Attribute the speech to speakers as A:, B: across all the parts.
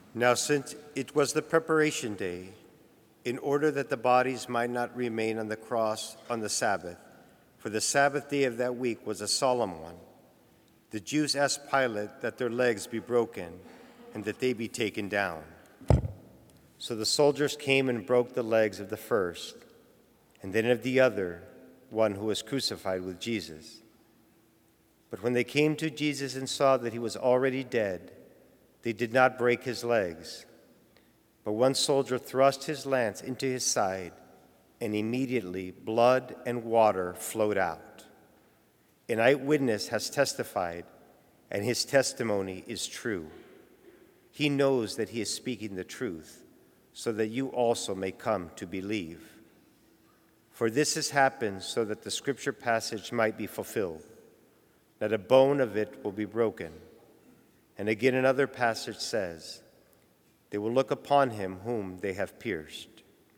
A: Now, since it was the preparation day, in order that the bodies might not remain on the cross on the Sabbath, for the Sabbath day of that week was a solemn one, the Jews asked Pilate that their legs be broken and that they be taken down. So the soldiers came and broke the legs of the first, and then of the other, one who was crucified with Jesus. But when they came to Jesus and saw that he was already dead, they did not break his legs. But one soldier thrust his lance into his side, and immediately blood and water flowed out. An eyewitness has testified, and his testimony is true. He knows that he is speaking the truth, so that you also may come to believe. For this has happened so that the scripture passage might be fulfilled. Not a bone of it will be broken. And again another passage says, they will look upon him whom they have pierced.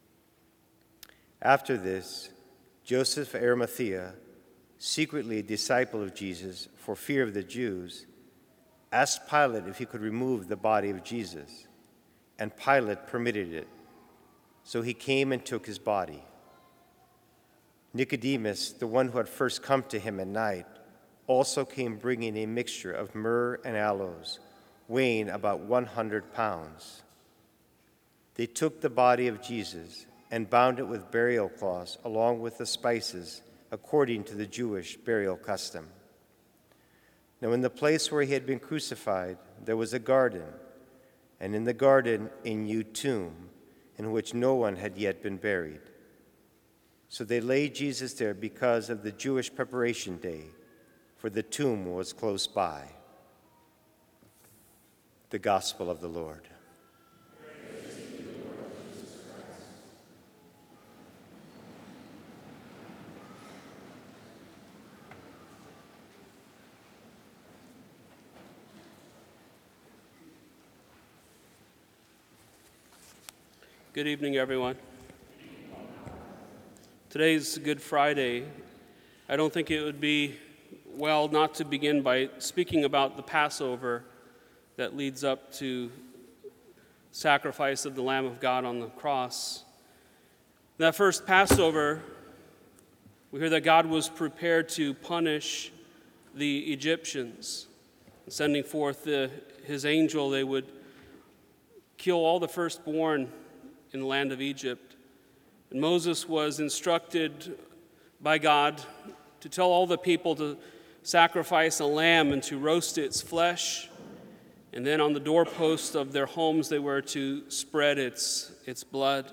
A: After this, Joseph of Arimathea, secretly a disciple of Jesus for fear of the Jews, asked Pilate if he could remove the body of Jesus, and Pilate permitted it. So he came and took his body. Nicodemus, the one who had first come to him at night, also came bringing a mixture of myrrh and aloes, weighing about 100 pounds. They took the body of Jesus and bound it with burial cloths along with the spices, according to the Jewish burial custom. Now in the place where he had been crucified, there was a garden, and in the garden a new tomb, in which no one had yet been buried. So they laid Jesus there because of the Jewish preparation day, for the tomb was close by. The Gospel of the Lord.
B: Praise to you, Lord Jesus Christ.
C: Good evening, everyone. Today's Good Friday. I don't think it would be well not to begin by speaking about the Passover that leads up to sacrifice of the Lamb of God on the cross. That first Passover, we hear that God was prepared to punish the Egyptians. Sending forth his angel, they would kill all the firstborn in the land of Egypt. And Moses was instructed by God to tell all the people to sacrifice a lamb and to roast its flesh. And then on the doorposts of their homes, they were to spread its blood.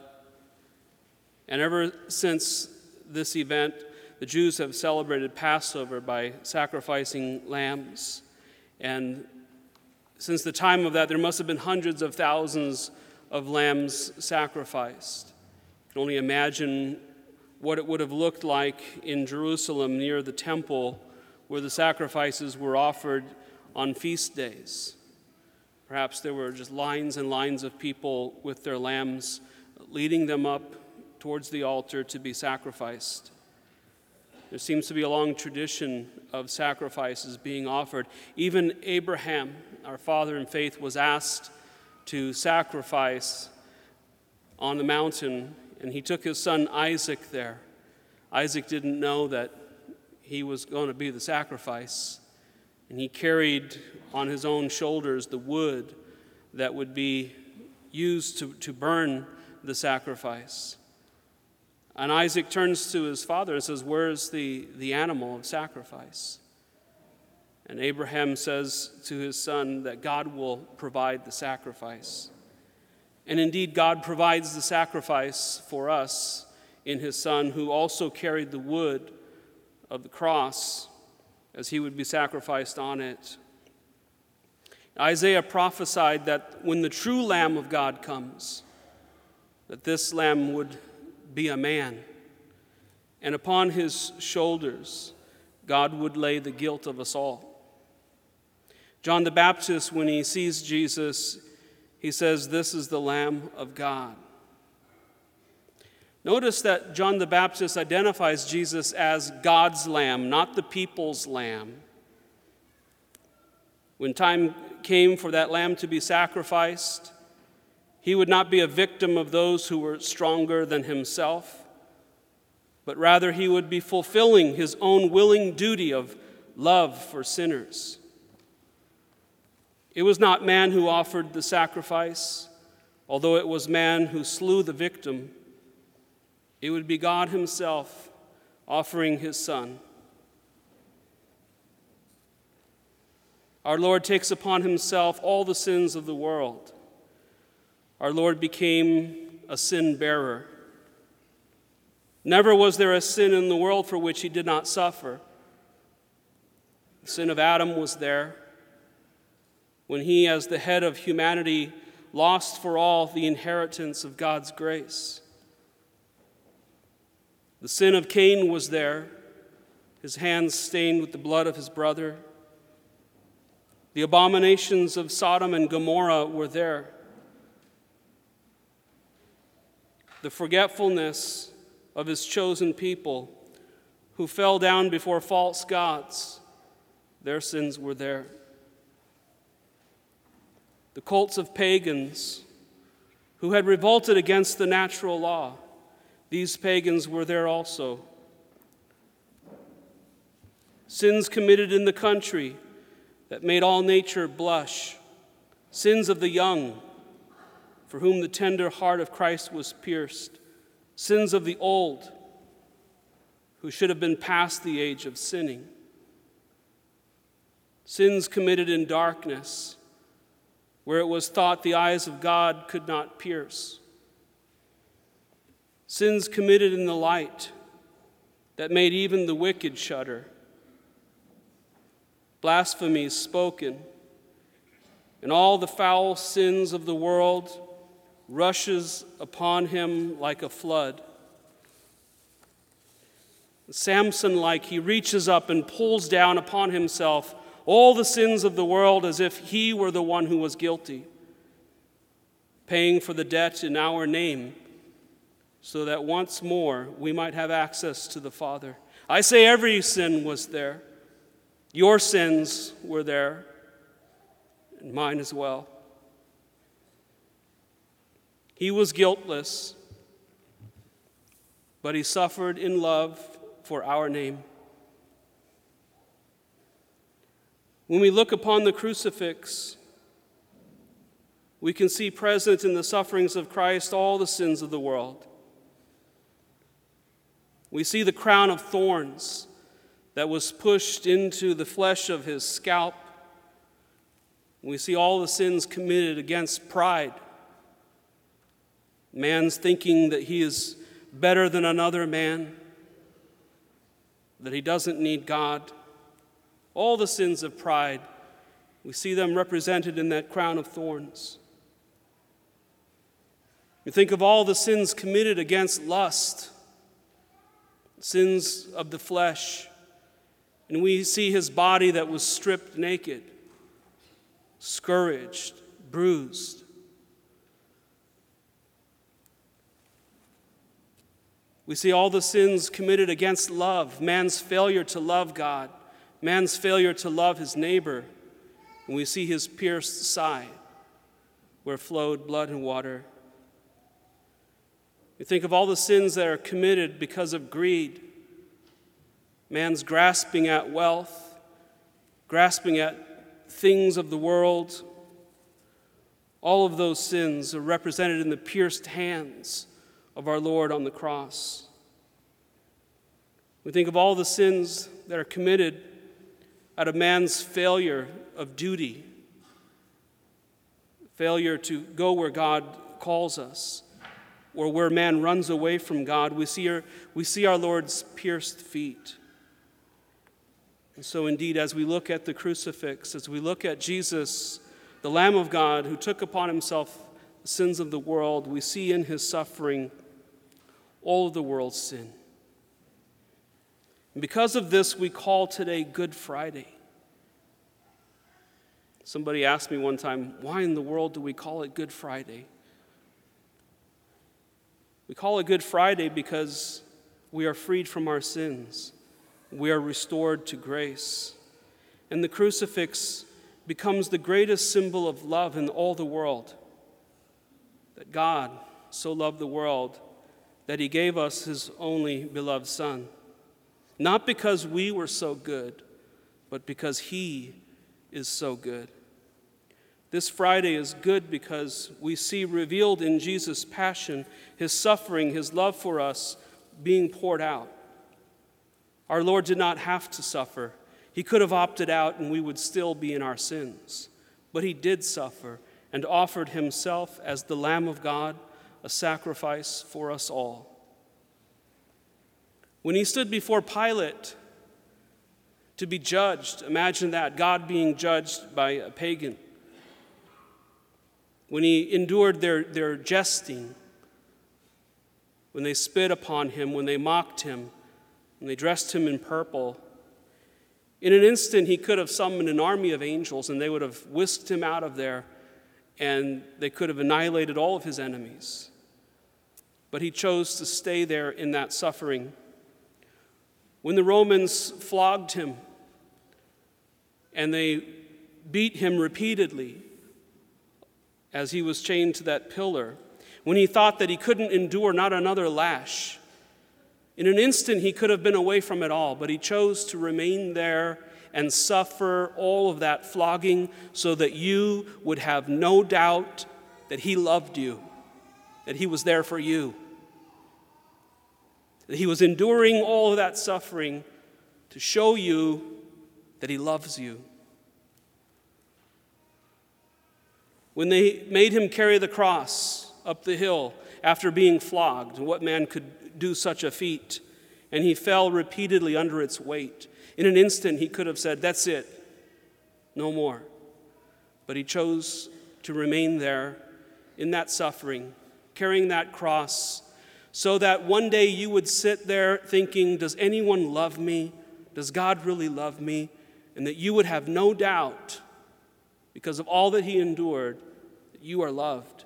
C: And ever since this event, the Jews have celebrated Passover by sacrificing lambs. And since the time of that, there must have been hundreds of thousands of lambs sacrificed. You can only imagine what it would have looked like in Jerusalem near the temple where the sacrifices were offered on feast days. Perhaps there were just lines and lines of people with their lambs leading them up towards the altar to be sacrificed. There seems to be a long tradition of sacrifices being offered. Even Abraham, our father in faith, was asked to sacrifice on the mountain, and he took his son Isaac there. Isaac didn't know that he was going to be the sacrifice, and he carried on his own shoulders the wood that would be used to burn the sacrifice. And Isaac turns to his father and says, "Where's the animal of sacrifice?" And Abraham says to his son that God will provide the sacrifice. And indeed, God provides the sacrifice for us in his Son, who also carried the wood of the cross as he would be sacrificed on it. Isaiah prophesied that when the true Lamb of God comes, that this Lamb would be a man, and upon his shoulders God would lay the guilt of us all. John the Baptist, when he sees Jesus, he says, "This is the Lamb of God." Notice that John the Baptist identifies Jesus as God's Lamb, not the people's lamb. When time came for that lamb to be sacrificed, He would not be a victim of those who were stronger than himself, but rather he would be fulfilling his own willing duty of love for sinners. It was not man who offered the sacrifice, although it was man who slew the victim. It would be God himself offering his Son. Our Lord takes upon himself all the sins of the world. Our Lord became a sin bearer. Never was there a sin in the world for which he did not suffer. The sin of Adam was there, when he, as the head of humanity, lost for all the inheritance of God's grace. The sin of Cain was there, his hands stained with the blood of his brother. The abominations of Sodom and Gomorrah were there. The forgetfulness of his chosen people who fell down before false gods, their sins were there. The cults of pagans who had revolted against the natural law, these pagans were there also. Sins committed in the country that made all nature blush, sins of the young, for whom the tender heart of Christ was pierced, sins of the old, who should have been past the age of sinning, sins committed in darkness, where it was thought the eyes of God could not pierce, sins committed in the light that made even the wicked shudder, blasphemies spoken, and all the foul sins of the world rushes upon him like a flood. Samson-like, he reaches up and pulls down upon himself all the sins of the world as if he were the one who was guilty, paying for the debt in our name so that once more we might have access to the Father. I say every sin was there. Your sins were there, and mine as well. He was guiltless, but he suffered in love for our name. When we look upon the crucifix, we can see present in the sufferings of Christ all the sins of the world. We see the crown of thorns that was pushed into the flesh of his scalp. We see all the sins committed against pride. Man's thinking that he is better than another man, that he doesn't need God. All the sins of pride, we see them represented in that crown of thorns. We think of all the sins committed against lust, sins of the flesh, and we see his body that was stripped naked, scourged, bruised. We see all the sins committed against love, man's failure to love God, man's failure to love his neighbor. And we see his pierced side, where flowed blood and water. We think of all the sins that are committed because of greed, man's grasping at wealth, grasping at things of the world. All of those sins are represented in the pierced hands of our Lord on the cross. We think of all the sins that are committed out of man's failure of duty, failure to go where God calls us, or where man runs away from God. We see our Lord's pierced feet. And so indeed, as we look at the crucifix, as we look at Jesus, the Lamb of God, who took upon himself the sins of the world, we see in his suffering all of the world's sin. And because of this, we call today Good Friday. Somebody asked me one time, why in the world do we call it Good Friday? We call it Good Friday because we are freed from our sins. We are restored to grace. And the crucifix becomes the greatest symbol of love in all the world. that God so loved the world that he gave us his only beloved Son, not because we were so good, but because he is so good. This Friday is good because we see revealed in Jesus' passion, his suffering, his love for us being poured out. Our Lord did not have to suffer. He could have opted out and we would still be in our sins. But he did suffer and offered himself as the Lamb of God, a sacrifice for us all. When he stood before Pilate to be judged, imagine that, God being judged by a pagan. When he endured their jesting, when they spit upon him, when they mocked him, when they dressed him in purple, in an instant he could have summoned an army of angels and they would have whisked him out of there and they could have annihilated all of his enemies. But he chose to stay there in that suffering. When the Romans flogged him and they beat him repeatedly, as he was chained to that pillar, when he thought that he couldn't endure not another lash, in an instant he could have been away from it all, but he chose to remain there and suffer all of that flogging so that you would have no doubt that he loved you, that he was there for you, that he was enduring all of that suffering to show you that he loves you. When they made him carry the cross up the hill after being flogged, what man could do such a feat? And he fell repeatedly under its weight. In an instant, he could have said, "That's it, no more." But he chose to remain there in that suffering, carrying that cross, so that one day you would sit there thinking, does anyone love me? Does God really love me? And that you would have no doubt, because of all that he endured, that you are loved.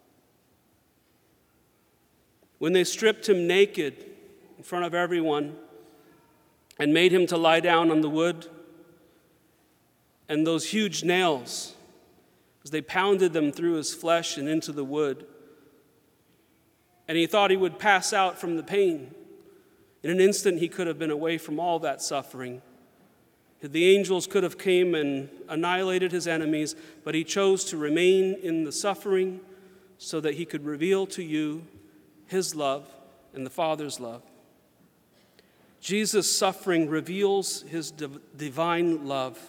C: When they stripped him naked in front of everyone and made him to lie down on the wood, and those huge nails, as they pounded them through his flesh and into the wood, and he thought he would pass out from the pain. In an instant, he could have been away from all that suffering. The angels could have came and annihilated his enemies, but he chose to remain in the suffering so that he could reveal to you his love and the Father's love. Jesus' suffering reveals his divine love.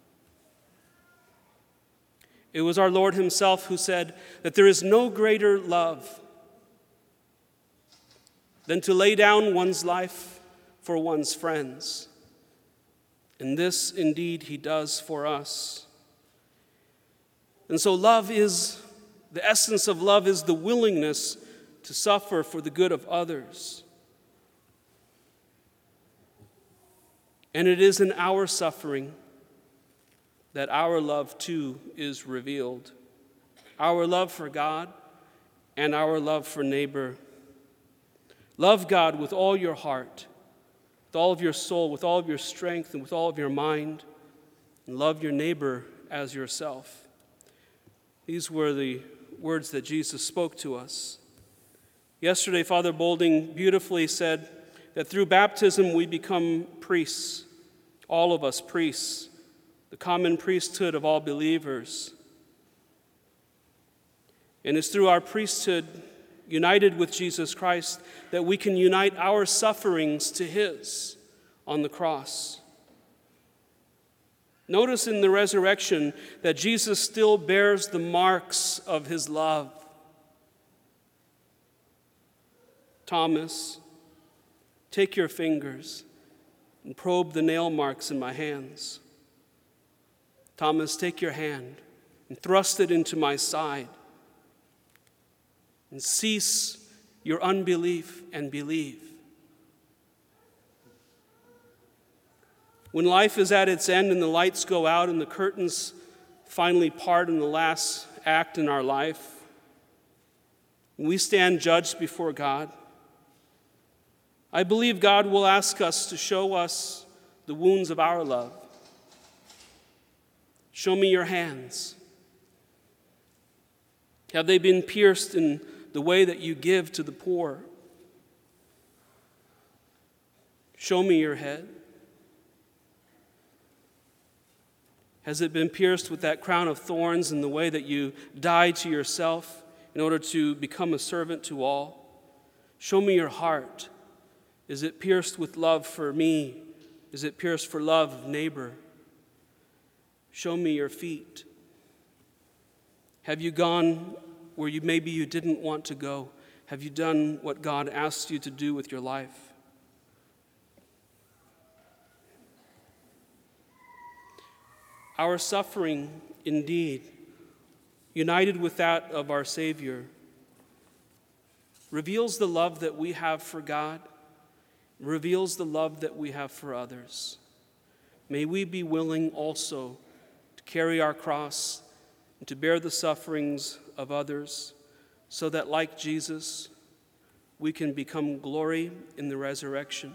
C: It was our Lord himself who said that there is no greater love than to lay down one's life for one's friends. And this, indeed, he does for us. And so the essence of love is the willingness to suffer for the good of others. And it is in our suffering that our love, too, is revealed. Our love for God and our love for neighbor. Love God with all your heart, with all of your soul, with all of your strength, and with all of your mind, and love your neighbor as yourself. These were the words that Jesus spoke to us. Yesterday, Father Bolding beautifully said that through baptism we become priests, all of us priests, the common priesthood of all believers. And it's through our priesthood, united with Jesus Christ, that we can unite our sufferings to his on the cross. Notice in the resurrection that Jesus still bears the marks of his love. Thomas, take your fingers and probe the nail marks in my hands. Thomas, take your hand and thrust it into my side. And cease your unbelief and believe. When life is at its end and the lights go out and the curtains finally part in the last act in our life, when we stand judged before God, I believe God will ask us to show us the wounds of our love. Show me your hands. Have they been pierced in the way that you give to the poor? Show me your head. Has it been pierced with that crown of thorns in the way that you died to yourself in order to become a servant to all? Show me your heart. Is it pierced with love for me? Is it pierced for love of neighbor? Show me your feet. Have you gone where maybe you didn't want to go? Have you done what God asked you to do with your life? Our suffering, indeed, united with that of our Savior, reveals the love that we have for God, reveals the love that we have for others. May we be willing also to carry our cross and to bear the sufferings of others, so that, like Jesus, we can become glory in the resurrection.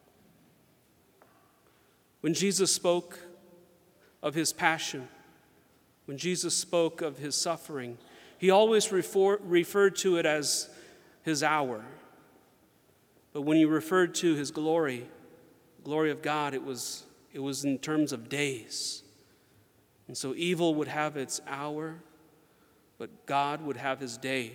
C: When Jesus spoke of his passion, when Jesus spoke of his suffering, he always referred to it as his hour. But when he referred to his glory of God, it was in terms of days. And so evil would have its hour, but God would have his day.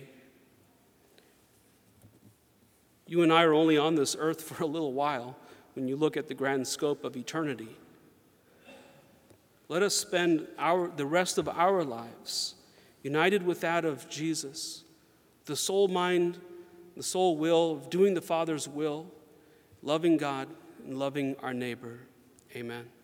C: You and I are only on this earth for a little while when you look at the grand scope of eternity. Let us spend the rest of our lives united with that of Jesus, the soul mind, the soul will of doing the Father's will, loving God and loving our neighbor. Amen.